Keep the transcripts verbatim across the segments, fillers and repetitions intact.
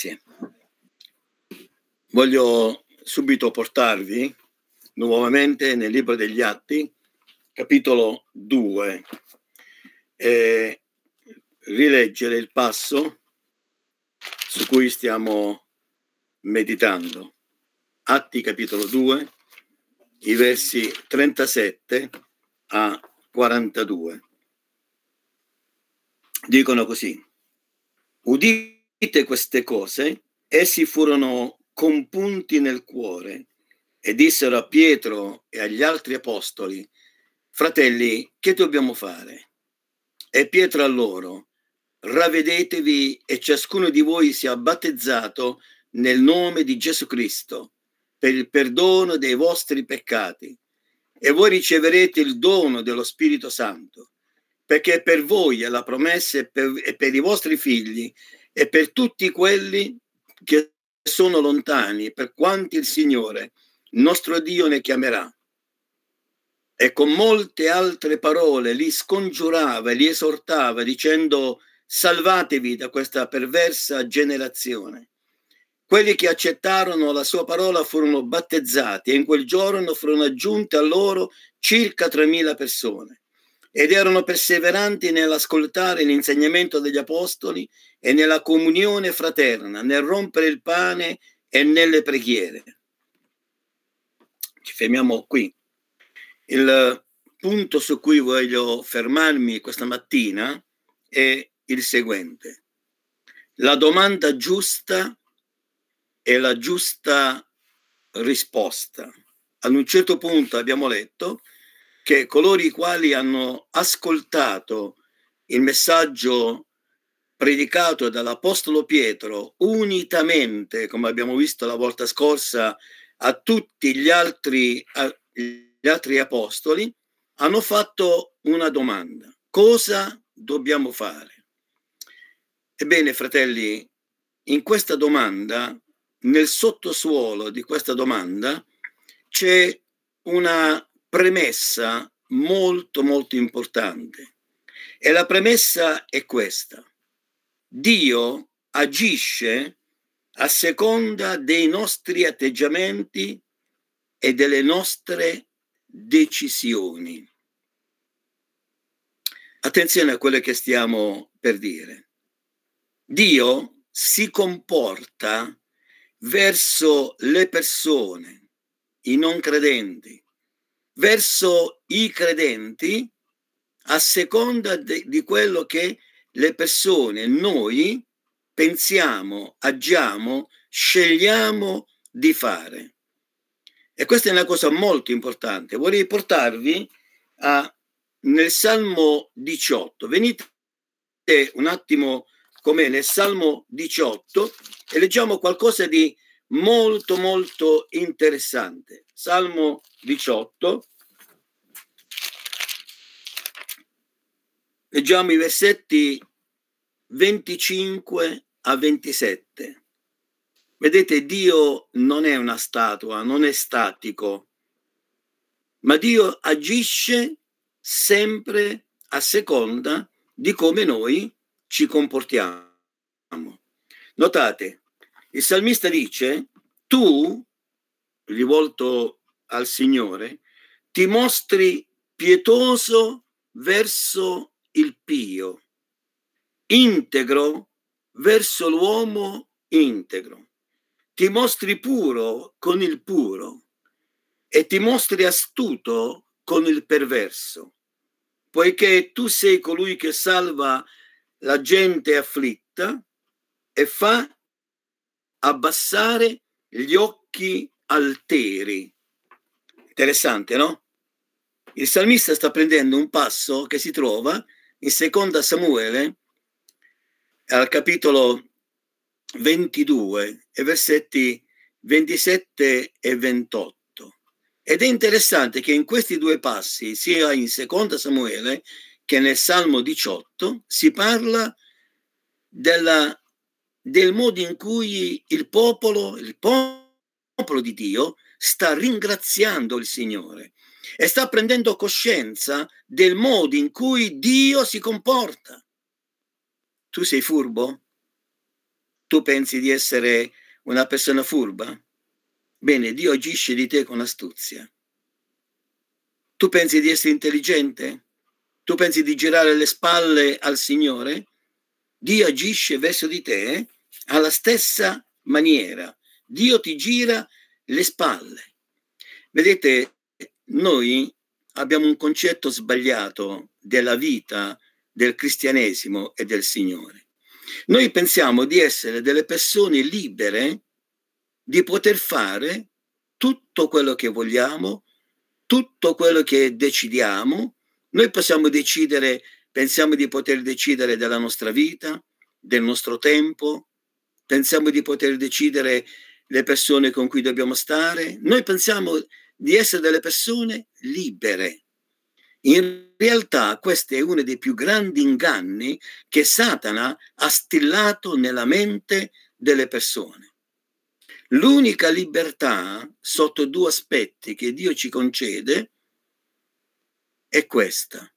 Grazie. Voglio subito portarvi nuovamente nel libro degli Atti, capitolo due, e rileggere il passo su cui stiamo meditando. Atti capitolo due, i versi trentasette a quarantadue. Dicono così: udite queste cose, essi furono compunti nel cuore e dissero a Pietro e agli altri apostoli: fratelli, che dobbiamo fare? E Pietro a loro: ravvedetevi e ciascuno di voi sia battezzato nel nome di Gesù Cristo per il perdono dei vostri peccati, e voi riceverete il dono dello Spirito Santo, perché per voi è la promessa e per, e per i vostri figli e per tutti quelli che sono lontani, per quanti il Signore, nostro Dio, ne chiamerà. E con molte altre parole li scongiurava e li esortava, dicendo: salvatevi da questa perversa generazione. Quelli che accettarono la sua parola furono battezzati, e in quel giorno furono aggiunte a loro circa tremila persone, ed erano perseveranti nell'ascoltare l'insegnamento degli apostoli e nella comunione fraterna, nel rompere il pane e nelle preghiere. Ci fermiamo qui. Il punto su cui voglio fermarmi questa mattina è il seguente: la domanda giusta e la giusta risposta. Ad un certo punto abbiamo letto che coloro i quali hanno ascoltato il messaggio predicato dall'Apostolo Pietro unitamente, come abbiamo visto la volta scorsa, a tutti gli altri, gli altri apostoli, hanno fatto una domanda: cosa dobbiamo fare? Ebbene, fratelli, in questa domanda, nel sottosuolo di questa domanda, c'è una premessa molto molto importante, e la premessa è questa: Dio agisce a seconda dei nostri atteggiamenti e delle nostre decisioni. Attenzione a quello che stiamo per dire. Dio si comporta verso le persone, i non credenti, verso i credenti, a seconda de, di quello che le persone, noi, pensiamo, agiamo, scegliamo di fare. E questa è una cosa molto importante. Vorrei portarvi a, nel Salmo diciotto. Venite un attimo con me nel Salmo diciotto e leggiamo qualcosa di molto molto interessante. Salmo diciotto. Leggiamo i versetti venticinque a ventisette. Vedete, Dio non è una statua, non è statico, ma Dio agisce sempre a seconda di come noi ci comportiamo. Notate, il salmista dice: tu, rivolto al Signore, ti mostri pietoso verso il pio, integro verso l'uomo integro, ti mostri puro con il puro e ti mostri astuto con il perverso, poiché tu sei colui che salva la gente afflitta e fa abbassare gli occhi alteri. Interessante, no? Il salmista sta prendendo un passo che si trova in seconda Samuele, al capitolo ventidue, e versetti ventisette e ventotto. Ed è interessante che in questi due passi, sia in seconda Samuele che nel Salmo diciotto, si parla della, del modo in cui il popolo, il popolo di Dio, sta ringraziando il Signore e sta prendendo coscienza del modo in cui Dio si comporta. Tu sei furbo? Tu pensi di essere una persona furba? Bene, Dio agisce di te con astuzia. Tu pensi di essere intelligente? Tu pensi di girare le spalle al Signore? Dio agisce verso di te alla stessa maniera. Dio ti gira le spalle. Vedete, noi abbiamo un concetto sbagliato della vita, del cristianesimo e del Signore. Noi pensiamo di essere delle persone libere di poter fare tutto quello che vogliamo, tutto quello che decidiamo. Noi possiamo decidere, pensiamo di poter decidere della nostra vita, del nostro tempo, pensiamo di poter decidere le persone con cui dobbiamo stare. Noi pensiamo di essere delle persone libere. In realtà questo è uno dei più grandi inganni che Satana ha stillato nella mente delle persone. L'unica libertà sotto due aspetti che Dio ci concede è questa.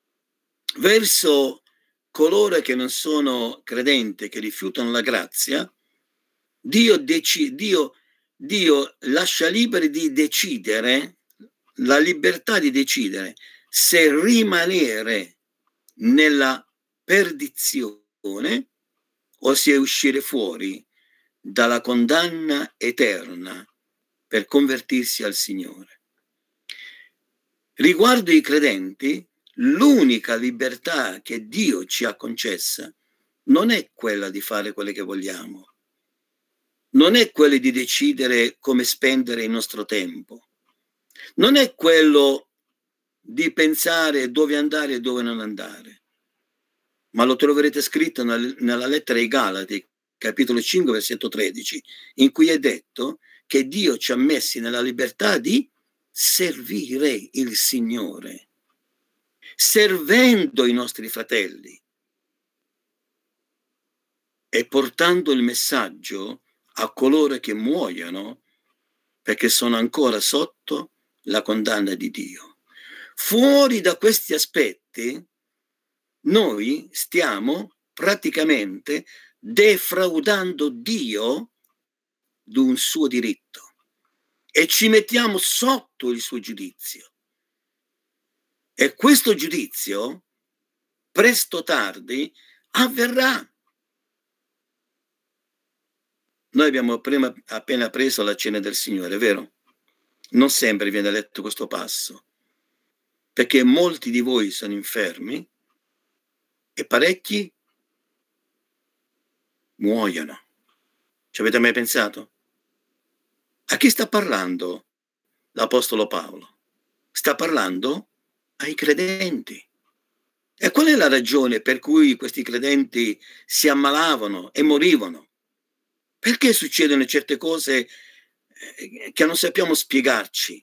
Verso coloro che non sono credenti, che rifiutano la grazia, Dio, dec- Dio, Dio lascia liberi di decidere, la libertà di decidere se rimanere nella perdizione o se uscire fuori dalla condanna eterna per convertirsi al Signore. Riguardo i credenti, l'unica libertà che Dio ci ha concessa non è quella di fare quello che vogliamo, non è quella di decidere come spendere il nostro tempo, non è quello di pensare dove andare e dove non andare, ma lo troverete scritto nella lettera ai Galati, capitolo cinque, versetto tredici, in cui è detto che Dio ci ha messi nella libertà di servire il Signore, servendo i nostri fratelli e portando il messaggio a coloro che muoiono perché sono ancora sotto la condanna di Dio. Fuori da questi aspetti, noi stiamo praticamente defraudando Dio di un suo diritto e ci mettiamo sotto il suo giudizio. E questo giudizio, presto o tardi, avverrà. Noi abbiamo prima, appena preso la cena del Signore, vero? Non sempre viene letto questo passo, perché molti di voi sono infermi e parecchi muoiono. Ci avete mai pensato? A chi sta parlando l'Apostolo Paolo? Sta parlando ai credenti. E qual è la ragione per cui questi credenti si ammalavano e morivano? Perché succedono certe cose che non sappiamo spiegarci?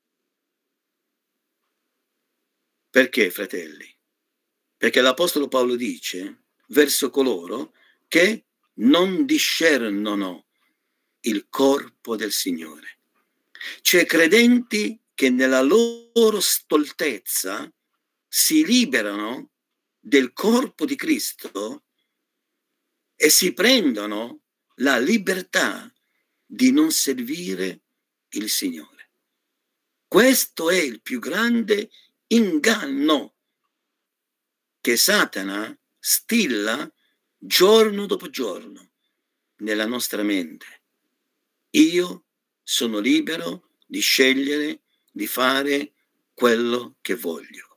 Perché, fratelli? Perché l'Apostolo Paolo dice verso coloro che non discernono il corpo del Signore. C'è credenti che nella loro stoltezza si liberano del corpo di Cristo e si prendono la libertà di non servire il Signore. Questo è il più grande inganno che Satana stilla giorno dopo giorno nella nostra mente. Io sono libero di scegliere di fare quello che voglio.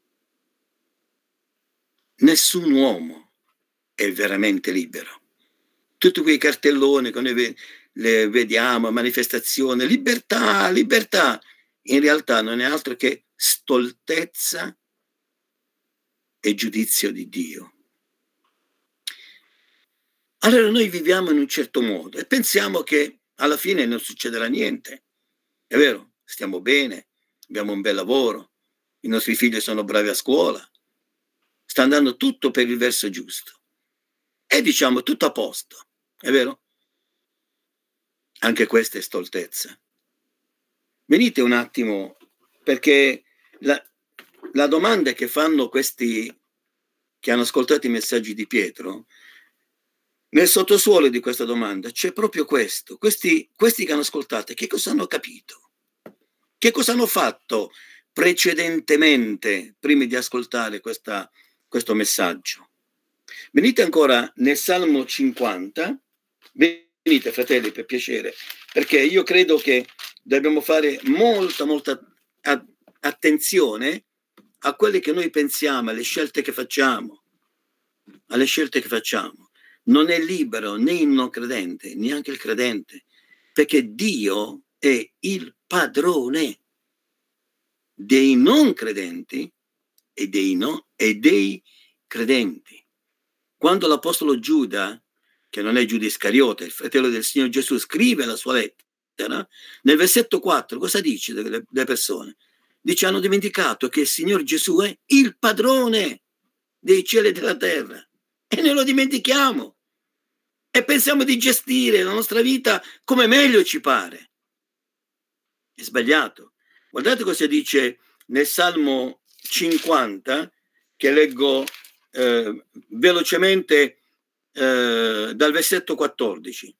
Nessun uomo è veramente libero. Tutti quei cartelloni che noi le vediamo, manifestazione, libertà, libertà, in realtà non è altro che stoltezza e giudizio di Dio. Allora noi viviamo in un certo modo e pensiamo che alla fine non succederà niente. È vero, stiamo bene, abbiamo un bel lavoro, i nostri figli sono bravi a scuola, sta andando tutto per il verso giusto. E diciamo tutto a posto, è vero? Anche questa è stoltezza. Venite un attimo, perché la, la domanda che fanno questi che hanno ascoltato i messaggi di Pietro Nel sottosuolo di questa domanda c'è proprio questo. Questi, questi che hanno ascoltato, che cosa hanno capito? Che cosa hanno fatto precedentemente prima di ascoltare questa, questo messaggio? Venite ancora nel Salmo cinquanta, venite fratelli per piacere, perché io credo che dobbiamo fare molta, molta attenzione a quelle che noi pensiamo, alle scelte che facciamo, alle scelte che facciamo. Non è libero né il non credente, neanche il credente, perché Dio è il padrone dei non credenti e dei, no, e dei credenti. Quando l'apostolo Giuda, che non è Giuda Iscariota, il fratello del Signore Gesù, scrive la sua lettera, nel versetto quattro cosa dice delle, delle persone? Dice: hanno dimenticato che il Signore Gesù è il padrone dei cieli e della terra, e noi lo dimentichiamo e pensiamo di gestire la nostra vita come meglio ci pare. È sbagliato. Guardate cosa dice nel Salmo cinquanta, che leggo eh, velocemente eh, dal versetto quattordici.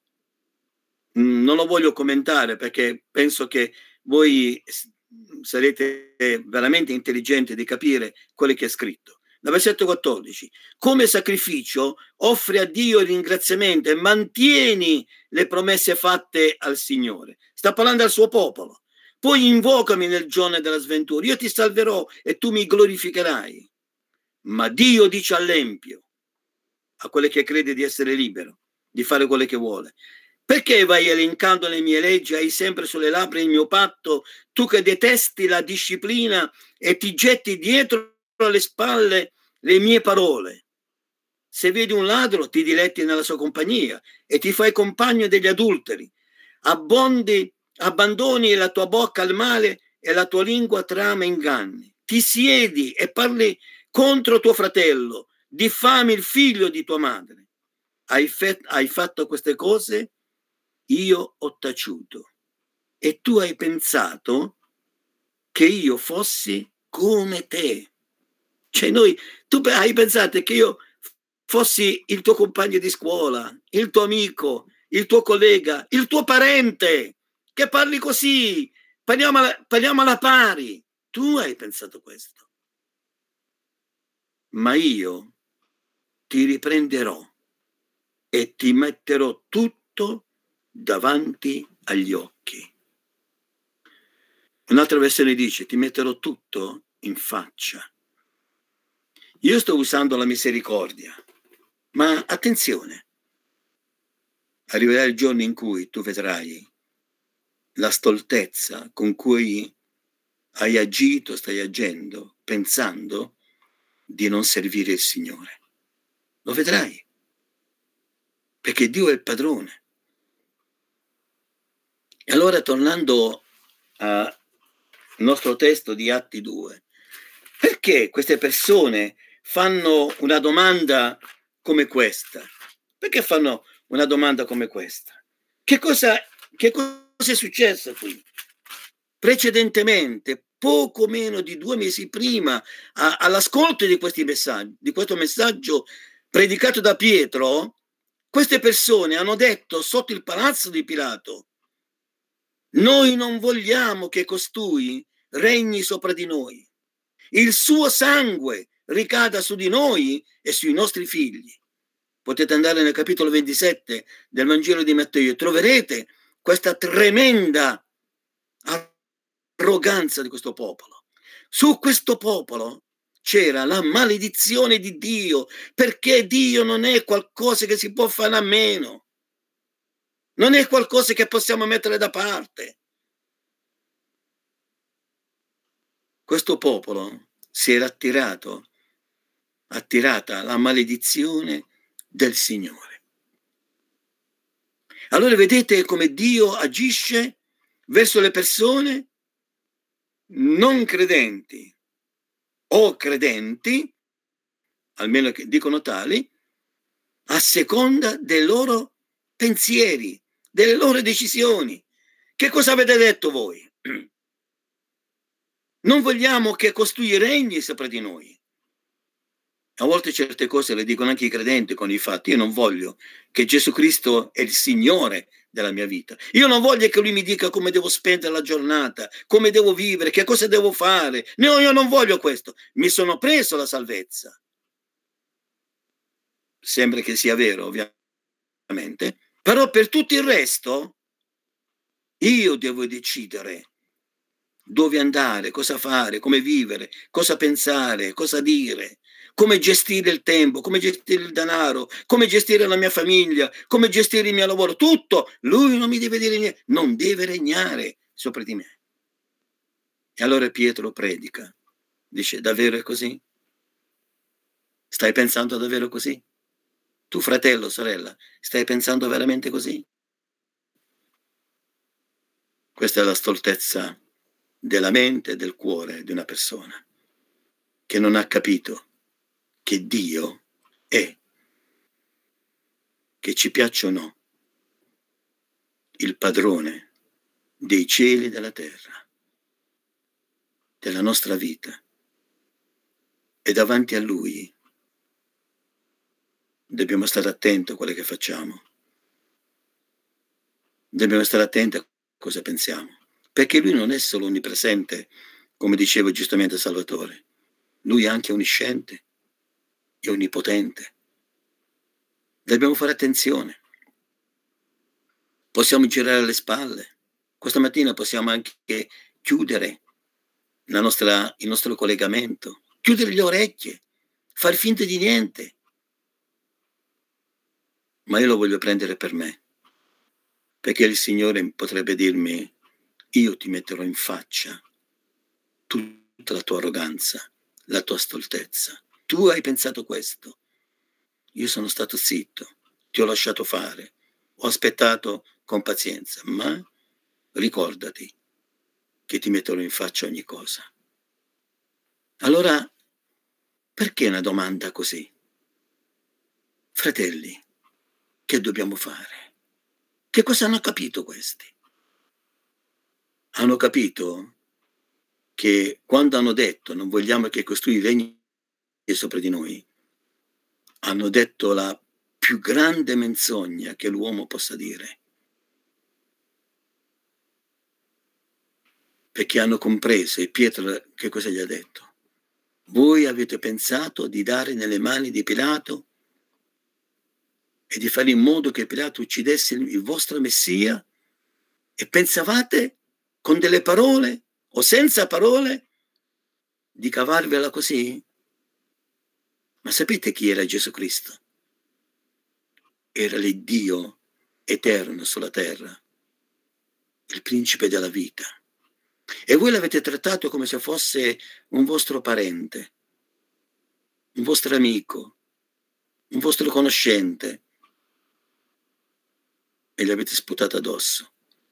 Non lo voglio commentare perché penso che voi sarete veramente intelligenti di capire quello che è scritto. Dal versetto quattordici: come sacrificio offri a Dio il ringraziamento e mantieni le promesse fatte al Signore. Sta parlando al suo popolo. Poi invocami nel giorno della sventura, io ti salverò e tu mi glorificherai. Ma Dio dice all'empio, a quello che crede di essere libero, di fare quello che vuole: perché vai elencando le mie leggi, hai sempre sulle labbra il mio patto, tu che detesti la disciplina e ti getti dietro le spalle le mie parole? Se vedi un ladro, ti diletti nella sua compagnia e ti fai compagno degli adulteri. Abbondi, abbandoni la tua bocca al male e la tua lingua trama inganni. Ti siedi e parli contro tuo fratello, diffami il figlio di tua madre. Hai, fe- hai fatto queste cose, io ho taciuto, e tu hai pensato che io fossi come te. Cioè noi, tu hai pensato che io fossi il tuo compagno di scuola, il tuo amico, il tuo collega, il tuo parente, che parli così, parliamo alla, parliamo alla pari. Tu hai pensato questo. Ma io ti riprenderò e ti metterò tutto davanti agli occhi. Un'altra versione dice: ti metterò tutto in faccia. Io sto usando la misericordia, ma attenzione, arriverà il giorno in cui tu vedrai la stoltezza con cui hai agito, stai agendo, pensando di non servire il Signore. Lo vedrai, perché Dio è il padrone. E allora, tornando al nostro testo di Atti due, perché queste persone fanno una domanda come questa? Perché fanno una domanda come questa? Che cosa, che cosa è successo qui? Precedentemente, poco meno di due mesi prima, a, all'ascolto di questi messaggi, di questo messaggio predicato da Pietro, queste persone hanno detto sotto il palazzo di Pilato: noi non vogliamo che costui regni sopra di noi. Il suo sangue ricada su di noi e sui nostri figli. Potete andare nel capitolo ventisette del Vangelo di Matteo e troverete questa tremenda arroganza di questo popolo. Su questo popolo c'era la maledizione di Dio, perché Dio non è qualcosa che si può fare a meno, non è qualcosa che possiamo mettere da parte. Questo popolo si era attirato, attirata la maledizione del Signore. Allora vedete come Dio agisce verso le persone non credenti o credenti, almeno che dicono tali, a seconda dei loro pensieri, delle loro decisioni. Che cosa avete detto voi? Non vogliamo che costui regni sopra di noi. A volte certe cose le dicono anche i credenti con i fatti. Io non voglio che Gesù Cristo è il Signore della mia vita. Io non voglio che Lui mi dica come devo spendere la giornata, come devo vivere, che cosa devo fare. No, io non voglio questo. Mi sono preso la salvezza. Sembra che sia vero, ovviamente. Però per tutto il resto io devo decidere dove andare, cosa fare, come vivere, cosa pensare, cosa dire, come gestire il tempo, come gestire il denaro, come gestire la mia famiglia, come gestire il mio lavoro, tutto. Lui non mi deve dire niente, non deve regnare sopra di me. E allora Pietro predica, dice: davvero è così? Stai pensando davvero così? Tu, fratello, sorella, stai pensando veramente così? Questa è la stoltezza della mente e del cuore di una persona che non ha capito che Dio è, che ci piaccia o no, il padrone dei cieli e della terra, della nostra vita, e davanti a Lui dobbiamo stare attenti a quello che facciamo, dobbiamo stare attenti a cosa pensiamo, perché Lui non è solo onnipresente, come diceva giustamente Salvatore, Lui è anche onnisciente e onnipotente. Dobbiamo fare attenzione. Possiamo girare le spalle. Questa mattina possiamo anche chiudere la nostra, il nostro collegamento, chiudere le orecchie, far finta di niente. Ma io lo voglio prendere per me, perché il Signore potrebbe dirmi: io ti metterò in faccia tutta la tua arroganza, la tua stoltezza. Tu hai pensato questo. Io sono stato zitto, ti ho lasciato fare, ho aspettato con pazienza, ma ricordati che ti metterò in faccia ogni cosa. Allora, perché una domanda così? Fratelli, che dobbiamo fare? Che cosa hanno capito questi? Hanno capito che quando hanno detto non vogliamo che costui regni sopra di noi, hanno detto la più grande menzogna che l'uomo possa dire. Perché hanno compreso, e Pietro che cosa gli ha detto? Voi avete pensato di dare nelle mani di Pilato e di fare in modo che Pilato uccidesse il vostro Messia, e pensavate con delle parole o senza parole di cavarvela così? Ma sapete chi era Gesù Cristo? Era l'Iddio eterno sulla terra, il principe della vita. E voi l'avete trattato come se fosse un vostro parente, un vostro amico, un vostro conoscente, e gli avete sputato addosso.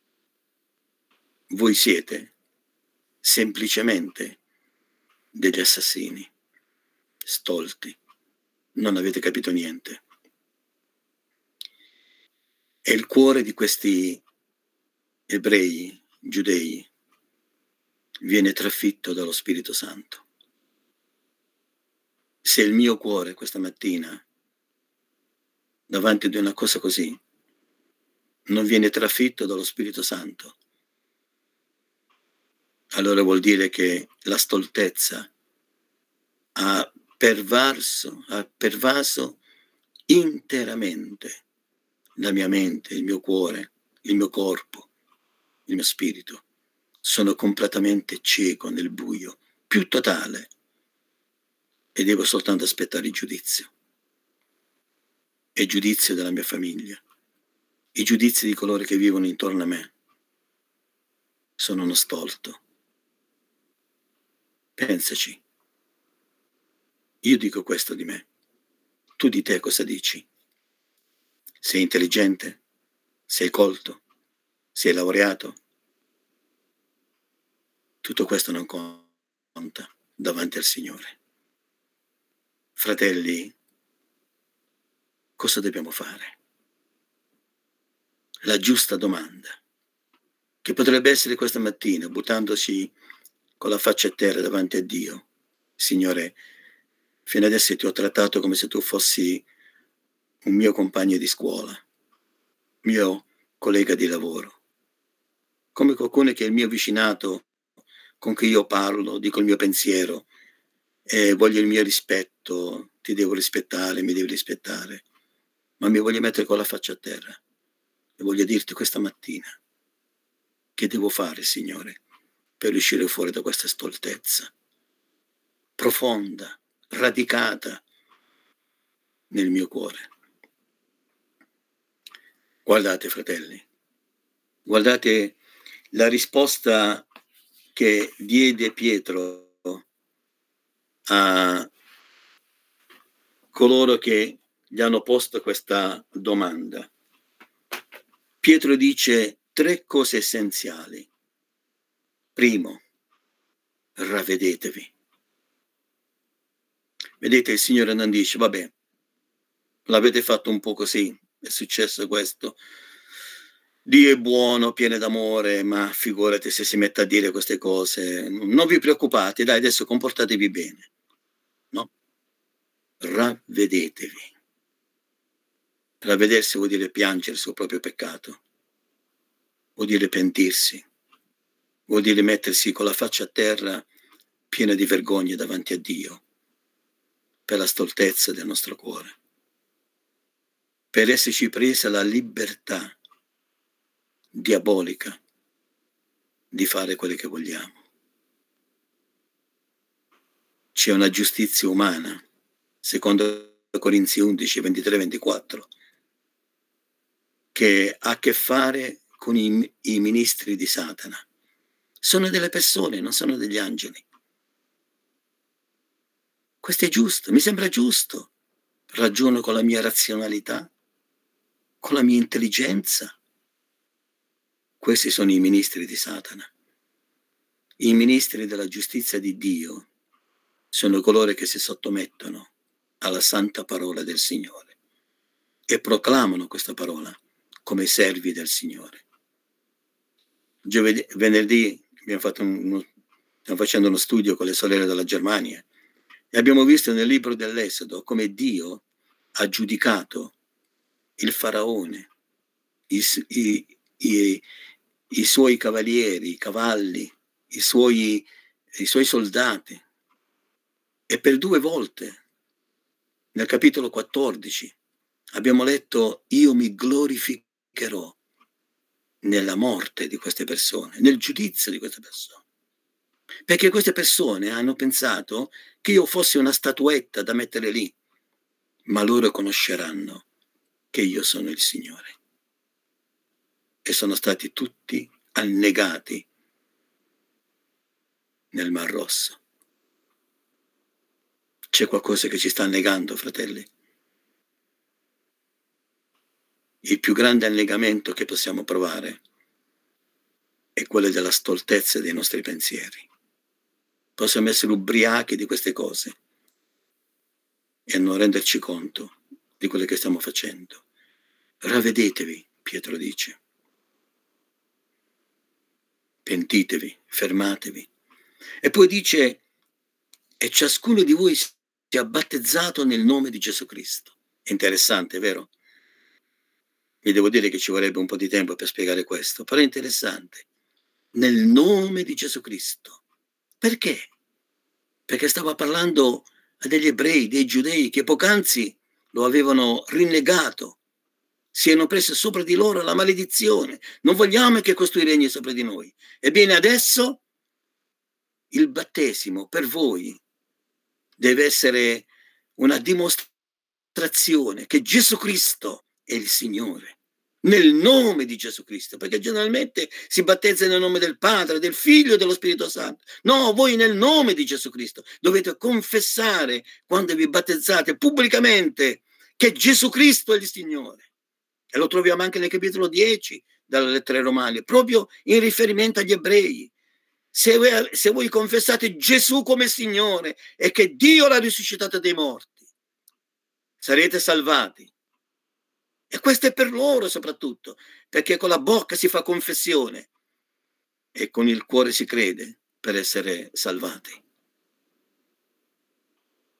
Voi siete semplicemente degli assassini, stolti, non avete capito niente. E il cuore di questi ebrei, giudei, viene trafitto dallo Spirito Santo. Se il mio cuore questa mattina, davanti ad una cosa così, non viene trafitto dallo Spirito Santo, allora vuol dire che la stoltezza ha pervaso, ha pervaso interamente la mia mente, il mio cuore, il mio corpo, il mio spirito. Sono completamente cieco nel buio, più totale, e devo soltanto aspettare il giudizio. E il giudizio della mia famiglia, i giudizi di coloro che vivono intorno a me. Sono uno stolto. Pensaci. Io dico questo di me. Tu di te cosa dici? Sei intelligente? Sei colto? Sei laureato? Tutto questo non conta davanti al Signore. Fratelli, cosa dobbiamo fare? La giusta domanda, che potrebbe essere questa mattina, buttandoci con la faccia a terra davanti a Dio. Signore, Fino adesso ti ho trattato come se tu fossi un mio compagno di scuola, mio collega di lavoro, come qualcuno che è il mio vicinato, con cui io parlo, dico il mio pensiero, e voglio il mio rispetto, ti devo rispettare, mi devi rispettare, ma mi voglio mettere con la faccia a terra e voglio dirti questa mattina che devo fare, Signore, per uscire fuori da questa stoltezza profonda, radicata nel mio cuore. Guardate, fratelli, guardate la risposta che diede Pietro a coloro che gli hanno posto questa domanda. Pietro dice tre cose essenziali. Primo, ravvedetevi. Vedete, il Signore non dice, vabbè, l'avete fatto un po' così, è successo questo. Dio è buono, pieno d'amore, ma figurati se si mette a dire queste cose. Non vi preoccupate, dai, adesso comportatevi bene. No? Ravvedetevi. Ravvedersi vuol dire piangere sul proprio peccato, vuol dire pentirsi, vuol dire mettersi con la faccia a terra piena di vergogna davanti a Dio per la stoltezza del nostro cuore, per esserci presa la libertà diabolica di fare quello che vogliamo. C'è una giustizia umana, secondo Corinzi undici, ventitré ventiquattro, che ha a che fare con i, i ministri di Satana. Sono delle persone, non sono degli angeli. Questo è giusto, mi sembra giusto. Ragiono con la mia razionalità, con la mia intelligenza. Questi sono i ministri di Satana. I ministri della giustizia di Dio sono coloro che si sottomettono alla santa parola del Signore e proclamano questa parola come servi del Signore. Giovedì, venerdì abbiamo fatto uno, stiamo facendo uno studio con le sorelle della Germania e abbiamo visto nel libro dell'Esodo come Dio ha giudicato il faraone, i, i, i, i suoi cavalieri, i cavalli, i suoi, i suoi soldati. E per due volte, nel capitolo quattordici, abbiamo letto: io mi glorificherò nella morte di queste persone, nel giudizio di queste persone. Perché queste persone hanno pensato che io fossi una statuetta da mettere lì, ma loro conosceranno che io sono il Signore. E sono stati tutti annegati nel Mar Rosso. C'è qualcosa che ci sta annegando, fratelli? Il più grande annegamento che possiamo provare è quello della stoltezza dei nostri pensieri. Possiamo essere ubriachi di queste cose e non renderci conto di quello che stiamo facendo. Ravvedetevi, Pietro dice. Pentitevi, fermatevi. E poi dice: e ciascuno di voi sia battezzato nel nome di Gesù Cristo. È interessante, vero? Vi devo dire che ci vorrebbe un po' di tempo per spiegare questo, però è interessante. Nel nome di Gesù Cristo. Perché? Perché stava parlando a degli ebrei, dei giudei, che poc'anzi lo avevano rinnegato. Si erano prese sopra di loro la maledizione. Non vogliamo che costui regni sopra di noi. Ebbene, adesso il battesimo per voi deve essere una dimostrazione che Gesù Cristo è il Signore, nel nome di Gesù Cristo, perché generalmente si battezza nel nome del Padre, del Figlio e dello Spirito Santo. No, voi nel nome di Gesù Cristo dovete confessare, quando vi battezzate pubblicamente, che Gesù Cristo è il Signore. E lo troviamo anche nel capitolo dieci della lettera ai Romani, proprio in riferimento agli ebrei. Se voi, se voi confessate Gesù come Signore e che Dio l'ha risuscitato dai morti, sarete salvati. E questo è per loro soprattutto, perché con la bocca si fa confessione e con il cuore si crede per essere salvati.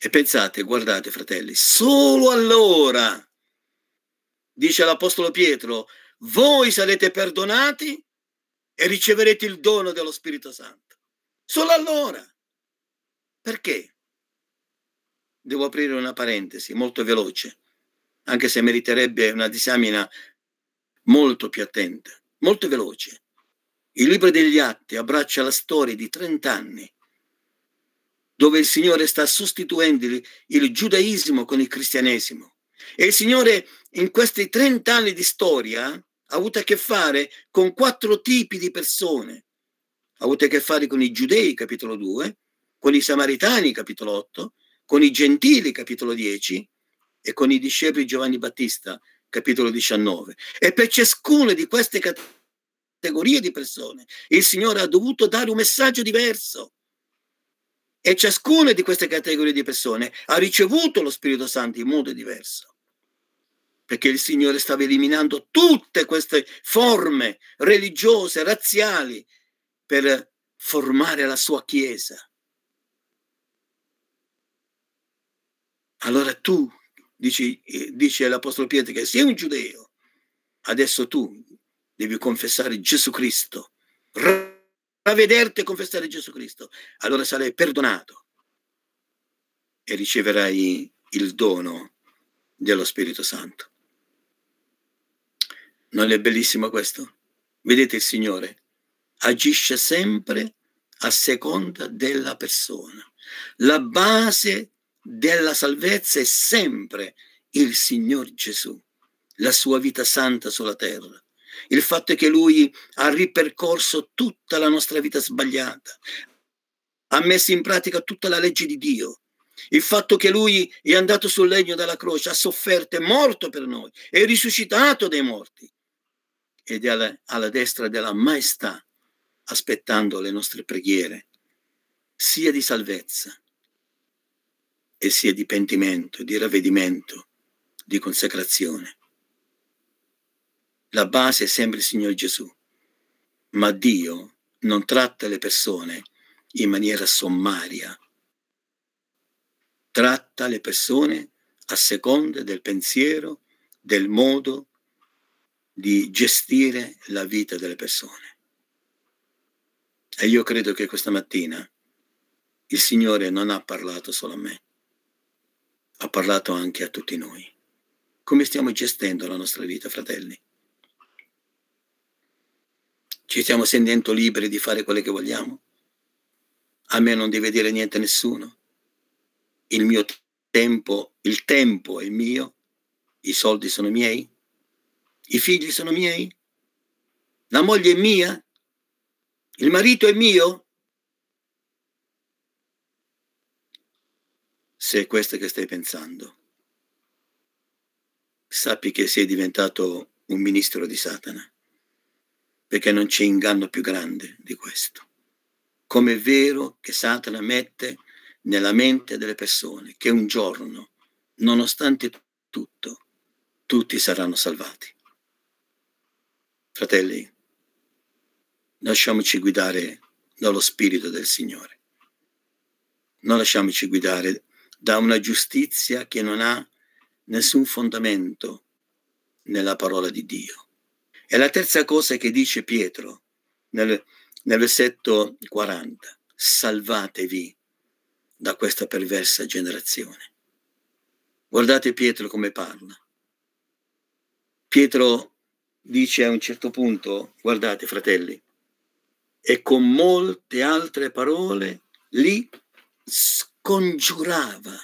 E pensate, guardate fratelli, solo allora, dice l'Apostolo Pietro, voi sarete perdonati e riceverete il dono dello Spirito Santo. Solo allora. Perché? Devo aprire una parentesi molto veloce, anche se meriterebbe una disamina molto più attenta, molto veloce. Il libro degli Atti abbraccia la storia di trenta anni, dove il Signore sta sostituendo il, il giudaismo con il cristianesimo. E il Signore in questi trenta anni di storia ha avuto a che fare con quattro tipi di persone. Ha avuto a che fare con i giudei, capitolo due, con i samaritani, capitolo otto, con i gentili, capitolo dieci, e con i discepoli Giovanni Battista, capitolo diciannove. E per ciascuna di queste categorie di persone il Signore ha dovuto dare un messaggio diverso. E ciascuna di queste categorie di persone ha ricevuto lo Spirito Santo in modo diverso. Perché il Signore stava eliminando tutte queste forme religiose, razziali, per formare la sua Chiesa. Allora tu, dici, dice l'Apostolo Pietro, che sei un giudeo, adesso tu devi confessare Gesù Cristo, ravvederti e confessare Gesù Cristo, allora sarai perdonato e riceverai il dono dello Spirito Santo. Non è bellissimo questo? Vedete, il Signore agisce sempre a seconda della persona. La base della salvezza è sempre il Signor Gesù, la sua vita santa sulla terra. Il fatto è che Lui ha ripercorso tutta la nostra vita sbagliata, ha messo in pratica tutta la legge di Dio. Il fatto che Lui è andato sul legno della croce, ha sofferto, è morto per noi, è risuscitato dai morti ed è alla, alla destra della maestà, aspettando le nostre preghiere, sia di salvezza e sia di pentimento, di ravvedimento, di consacrazione. La base è sempre il Signore Gesù, ma Dio non tratta le persone in maniera sommaria, tratta le persone a seconda del pensiero, del modo di gestire la vita delle persone. E io credo che questa mattina il Signore non ha parlato solo a me, ha parlato anche a tutti noi. Come stiamo gestendo la nostra vita, fratelli? Ci stiamo sentendo liberi di fare quello che vogliamo? A me non deve dire niente nessuno. Il mio tempo, il tempo è mio, i soldi sono miei, i figli sono miei, la moglie è mia, il marito è mio. Se è questo che stai pensando, sappi che sei diventato un ministro di Satana, perché non c'è inganno più grande di questo. Come è vero che Satana mette nella mente delle persone che un giorno, nonostante tutto, tutti saranno salvati. Fratelli, lasciamoci guidare dallo Spirito del Signore. Non lasciamoci guidare da una giustizia che non ha nessun fondamento nella parola di Dio. E la terza cosa che dice Pietro nel, nel versetto quaranta, salvatevi da questa perversa generazione. Guardate Pietro come parla. Pietro dice a un certo punto, guardate fratelli, e con molte altre parole li scongiurava,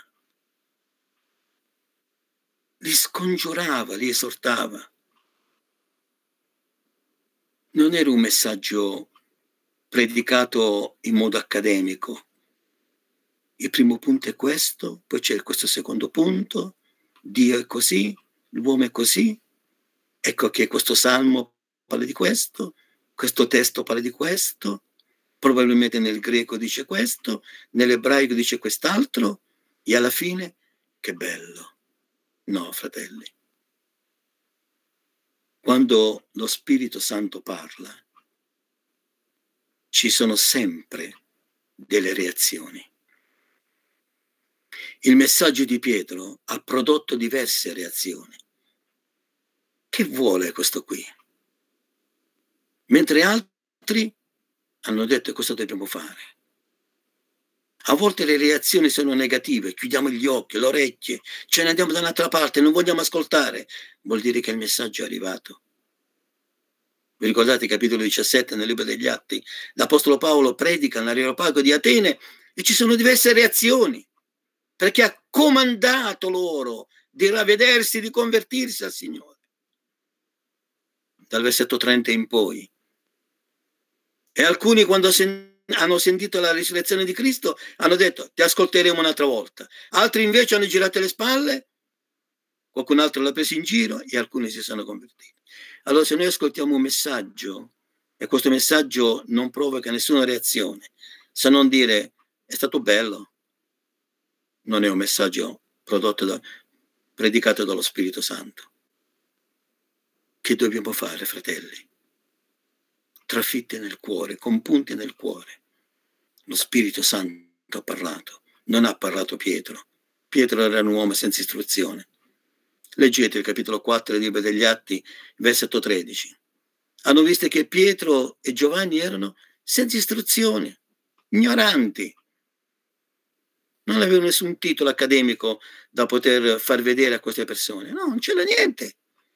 li scongiurava, li esortava. Non era un messaggio predicato in modo accademico. Il primo punto è questo, poi c'è questo secondo punto, Dio è così, l'uomo è così, ecco che questo salmo parla di questo, questo testo parla di questo, probabilmente nel greco dice questo, nell'ebraico dice quest'altro, e alla fine, che bello. No, fratelli. Quando lo Spirito Santo parla, ci sono sempre delle reazioni. Il messaggio di Pietro ha prodotto diverse reazioni. Che vuole questo qui? Mentre altri hanno detto cosa dobbiamo fare. A volte le reazioni sono negative, chiudiamo gli occhi, le orecchie, ce ne andiamo da un'altra parte, non vogliamo ascoltare. Vuol dire che il messaggio è arrivato. Vi ricordate il capitolo diciassette nel libro degli Atti? L'Apostolo Paolo predica nell'Areopago di Atene e ci sono diverse reazioni, perché ha comandato loro di ravvedersi, di convertirsi al Signore. Dal versetto trenta in poi. E alcuni quando sen- hanno sentito la risurrezione di Cristo hanno detto ti ascolteremo un'altra volta. Altri invece hanno girato le spalle, qualcun altro l'ha preso in giro e alcuni si sono convertiti. Allora se noi ascoltiamo un messaggio e questo messaggio non provoca nessuna reazione, se non dire è stato bello, non è un messaggio prodotto da, predicato dallo Spirito Santo. Che dobbiamo fare, fratelli? Trafitte nel cuore, compunti nel cuore. Lo Spirito Santo ha parlato, non ha parlato Pietro. Pietro era un uomo senza istruzione. Leggete il capitolo quattro del libro degli Atti, versetto tredici. Hanno visto che Pietro e Giovanni erano senza istruzione, ignoranti. Non avevano nessun titolo accademico da poter far vedere a queste persone. No, non c'era niente.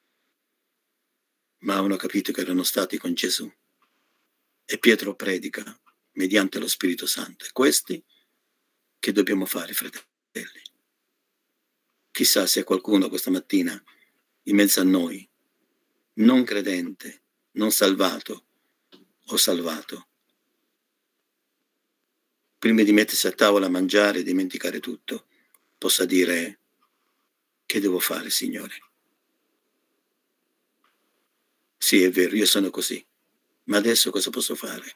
Ma avevano capito che erano stati con Gesù. E Pietro predica mediante lo Spirito Santo. E questi che dobbiamo fare, fratelli? Chissà se qualcuno questa mattina in mezzo a noi, non credente, non salvato o salvato, prima di mettersi a tavola a mangiare e dimenticare tutto, possa dire che devo fare, Signore? Sì, è vero, io sono così, ma adesso cosa posso fare?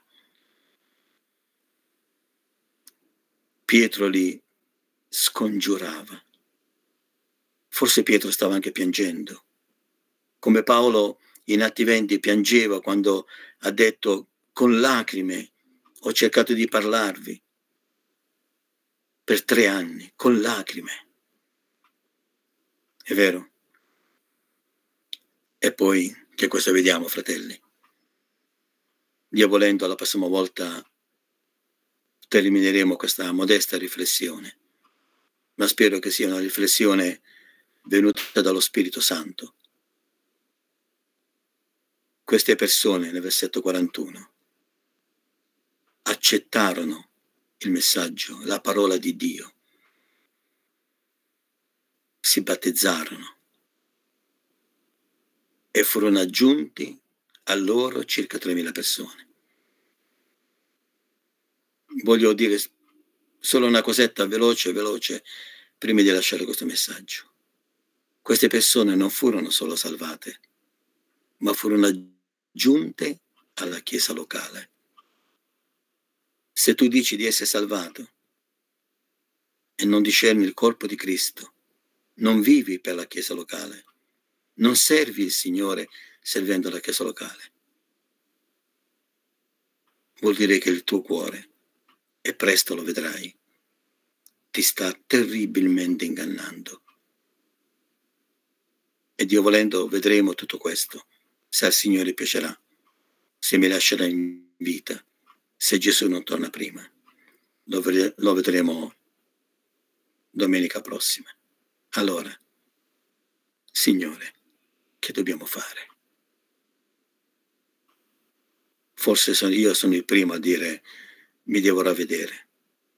Pietro li scongiurava. Forse Pietro stava anche piangendo, come Paolo in Atti venti piangeva quando ha detto con lacrime ho cercato di parlarvi per tre anni, con lacrime. È vero? E poi che cosa vediamo, fratelli? Dio volendo, la prossima volta termineremo questa modesta riflessione, ma spero che sia una riflessione venuta dallo Spirito Santo. Queste persone, nel versetto quarantuno, accettarono il messaggio, la parola di Dio, si battezzarono e furono aggiunti a loro circa tremila persone. Voglio dire solo una cosetta veloce, veloce, prima di lasciare questo messaggio. Queste persone non furono solo salvate, ma furono aggiunte alla chiesa locale. Se tu dici di essere salvato e non discerni il corpo di Cristo, non vivi per la chiesa locale, non servi il Signore servendo la chiesa locale. Vuol dire che il tuo cuore, e presto lo vedrai, ti sta terribilmente ingannando. E Dio volendo vedremo tutto questo, se al Signore piacerà, se mi lascerà in vita, se Gesù non torna prima. Lo, ved- lo vedremo domenica prossima. Allora, Signore, che dobbiamo fare? Forse sono, io sono il primo a dire mi devo ravvedere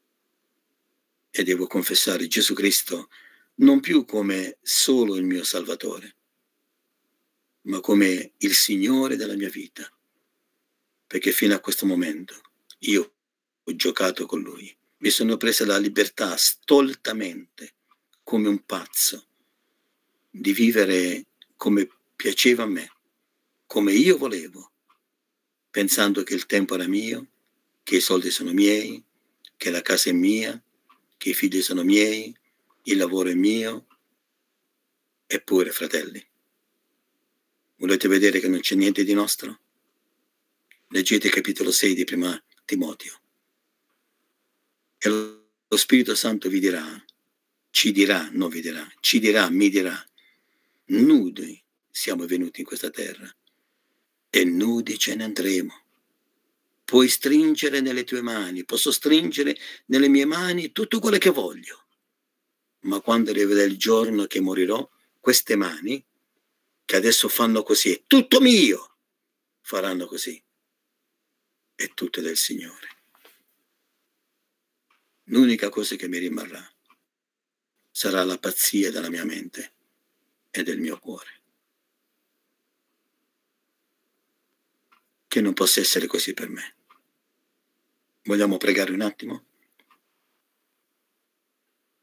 e devo confessare Gesù Cristo non più come solo il mio Salvatore, ma come il Signore della mia vita, perché fino a questo momento io ho giocato con Lui, mi sono presa la libertà stoltamente, come un pazzo, di vivere come piaceva a me, come io volevo, pensando che il tempo era mio, che i soldi sono miei, che la casa è mia, che i figli sono miei, il lavoro è mio. Eppure, fratelli, volete vedere che non c'è niente di nostro? Leggete il capitolo sei di Prima Timoteo. E lo Spirito Santo vi dirà ci dirà, non vi dirà, ci dirà, mi dirà, nudi siamo venuti in questa terra e nudi ce ne andremo. Puoi stringere nelle tue mani, posso stringere nelle mie mani tutto quello che voglio, ma quando arriverà il giorno che morirò, queste mani, che adesso fanno così, è tutto mio, faranno così, è tutto del Signore. L'unica cosa che mi rimarrà sarà la pazzia della mia mente e del mio cuore. Che non possa essere così per me. Vogliamo pregare un attimo?